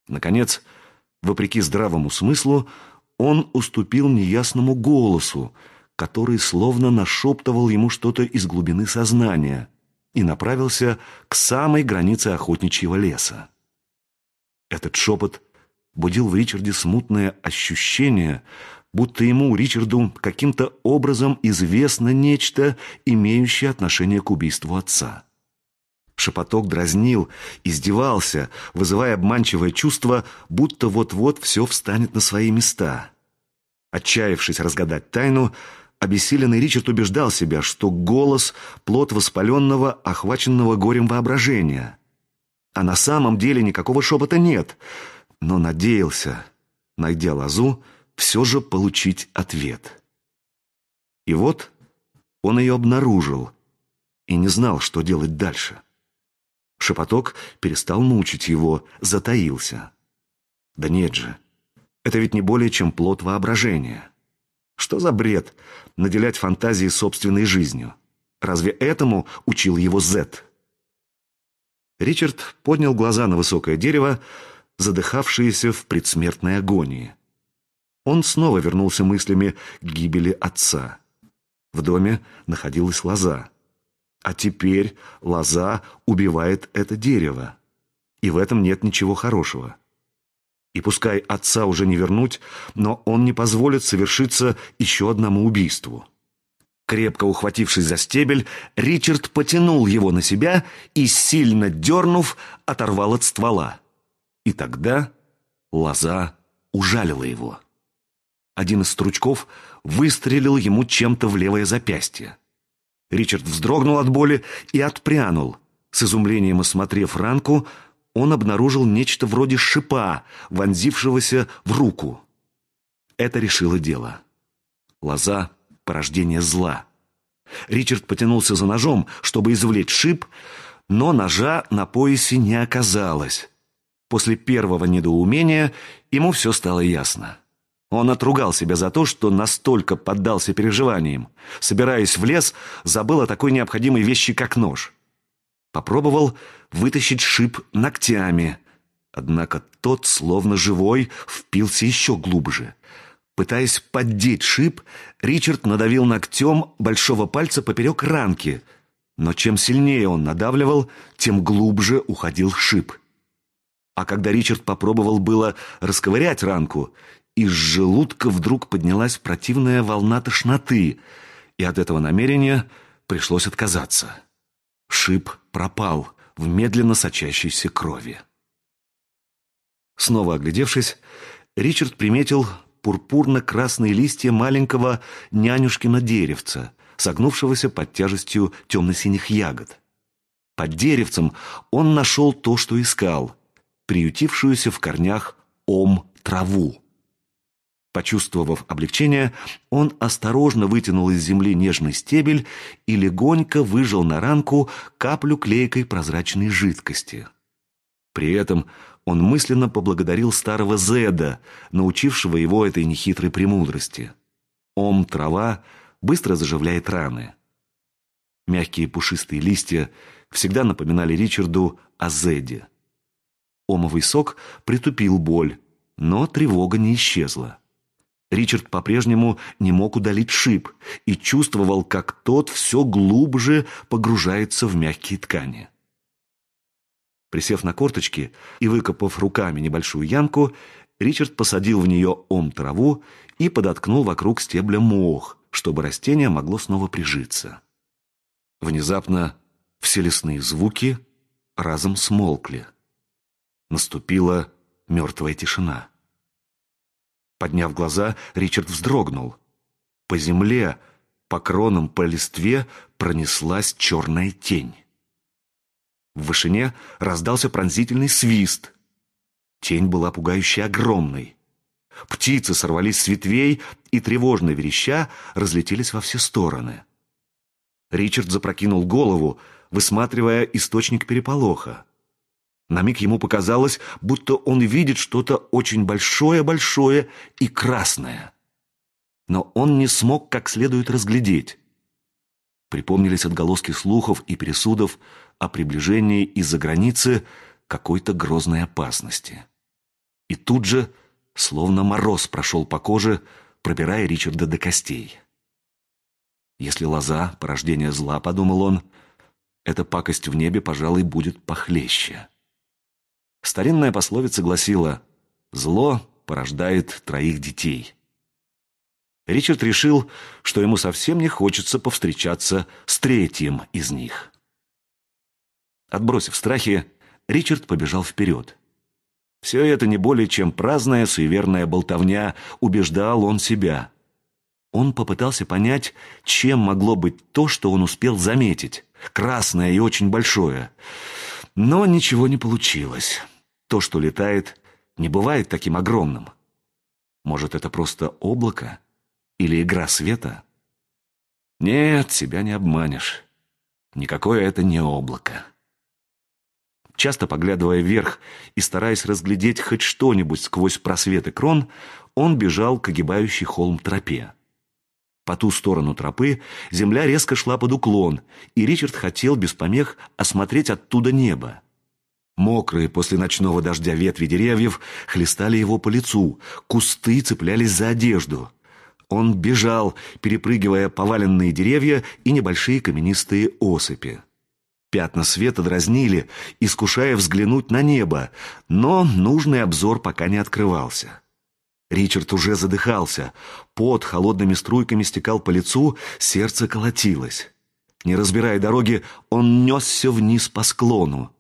Наконец, вопреки здравому смыслу, он уступил неясному голосу, который словно нашептывал ему что-то из глубины сознания, и направился к самой границе охотничьего леса. Этот шепот будил в Ричарде смутное ощущение, будто ему, Ричарду, каким-то образом известно нечто, имеющее отношение к убийству отца. Шепоток дразнил, издевался, вызывая обманчивое чувство, будто вот-вот все встанет на свои места. Отчаявшись разгадать тайну, обессиленный Ричард убеждал себя, что голос — плод воспаленного, охваченного горем воображения. А на самом деле никакого шепота нет, но надеялся, найдя лозу, все же получить ответ. И вот он ее обнаружил и не знал, что делать дальше. Шепоток перестал мучить его, затаился. Да нет же, это ведь не более чем плод воображения. Что за бред наделять фантазии собственной жизнью? Разве этому учил его Зет? Ричард поднял глаза на высокое дерево, задыхавшееся в предсмертной агонии. Он снова вернулся мыслями к гибели отца. В доме находилась лоза. А теперь лоза убивает это дерево. И в этом нет ничего хорошего. И пускай отца уже не вернуть, но он не позволит совершиться еще одному убийству. Крепко ухватившись за стебель, Ричард потянул его на себя и, сильно дернув, оторвал от ствола. И тогда лоза ужалила его. Один из стручков выстрелил ему чем-то в левое запястье. Ричард вздрогнул от боли и отпрянул. С изумлением осмотрев ранку, он обнаружил нечто вроде шипа, вонзившегося в руку. Это решило дело. Лоза — порождение зла. Ричард потянулся за ножом, чтобы извлечь шип, но ножа на поясе не оказалось. После первого недоумения ему все стало ясно. Он отругал себя за то, что настолько поддался переживаниям. Собираясь в лес, забыл о такой необходимой вещи, как нож. Попробовал вытащить шип ногтями, однако тот, словно живой, впился еще глубже. Пытаясь поддеть шип, Ричард надавил ногтем большого пальца поперек ранки, но чем сильнее он надавливал, тем глубже уходил шип. А когда Ричард попробовал было расковырять ранку, из желудка вдруг поднялась противная волна тошноты, и от этого намерения пришлось отказаться. Шип пропал в медленно сочащейся крови. Снова оглядевшись, Ричард приметил пурпурно-красные листья маленького нянюшкина деревца, согнувшегося под тяжестью темно-синих ягод. Под деревцем он нашел то, что искал, приютившуюся в корнях ом-траву. Почувствовав облегчение, он осторожно вытянул из земли нежный стебель и легонько выжал на ранку каплю клейкой прозрачной жидкости. При этом он мысленно поблагодарил старого Зеда, научившего его этой нехитрой премудрости. Ом-трава быстро заживляет раны. Мягкие пушистые листья всегда напоминали Ричарду о Зеде. Омовый сок притупил боль, но тревога не исчезла. Ричард по-прежнему не мог удалить шип и чувствовал, как тот все глубже погружается в мягкие ткани. Присев на корточки и выкопав руками небольшую ямку, Ричард посадил в нее ом-траву и подоткнул вокруг стебля мох, чтобы растение могло снова прижиться. Внезапно все лесные звуки разом смолкли. Наступила мертвая тишина. Подняв глаза, Ричард вздрогнул. По земле, по кронам, по листве пронеслась черная тень. В вышине раздался пронзительный свист. Тень была пугающе огромной. Птицы сорвались с ветвей и, тревожно вереща, разлетелись во все стороны. Ричард запрокинул голову, высматривая источник переполоха. На миг ему показалось, будто он видит что-то очень большое-большое и красное. Но он не смог как следует разглядеть. Припомнились отголоски слухов и пересудов о приближении из-за границы какой-то грозной опасности. И тут же, словно мороз прошел по коже, пробирая Ричарда до костей. Если лоза — порождение зла, подумал он, эта пакость в небе, пожалуй, будет похлеще. Старинная пословица гласила: «Зло порождает 3 детей». Ричард решил, что ему совсем не хочется повстречаться с 3-м из них. Отбросив страхи, Ричард побежал вперед. Все это не более чем праздная суеверная болтовня, убеждал он себя. Он попытался понять, чем могло быть то, что он успел заметить, красное и очень большое. Но ничего не получилось. То, что летает, не бывает таким огромным. Может, это просто облако? Или игра света? Нет, себя не обманешь. Никакое это не облако. Часто поглядывая вверх и стараясь разглядеть хоть что-нибудь сквозь просветы крон, он бежал к огибающей холм тропе. По ту сторону тропы земля резко шла под уклон, и Ричард хотел без помех осмотреть оттуда небо. Мокрые после ночного дождя ветви деревьев хлестали его по лицу, кусты цеплялись за одежду. Он бежал, перепрыгивая поваленные деревья и небольшие каменистые осыпи. Пятна света дразнили, искушая взглянуть на небо, но нужный обзор пока не открывался. Ричард уже задыхался, пот холодными струйками стекал по лицу, сердце колотилось. Не разбирая дороги, он несся вниз по склону.